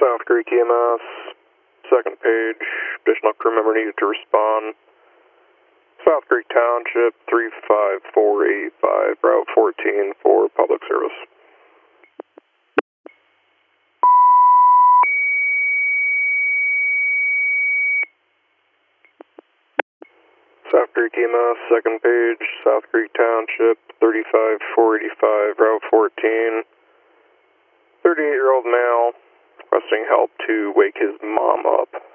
South Creek EMS, second page, additional crew member needed to respond. South Creek Township, 35485, Route 14 for public service. South Creek EMS, second page, South Creek Township, 35485, Route 14. 38-year-old male requesting help to wake his mom up.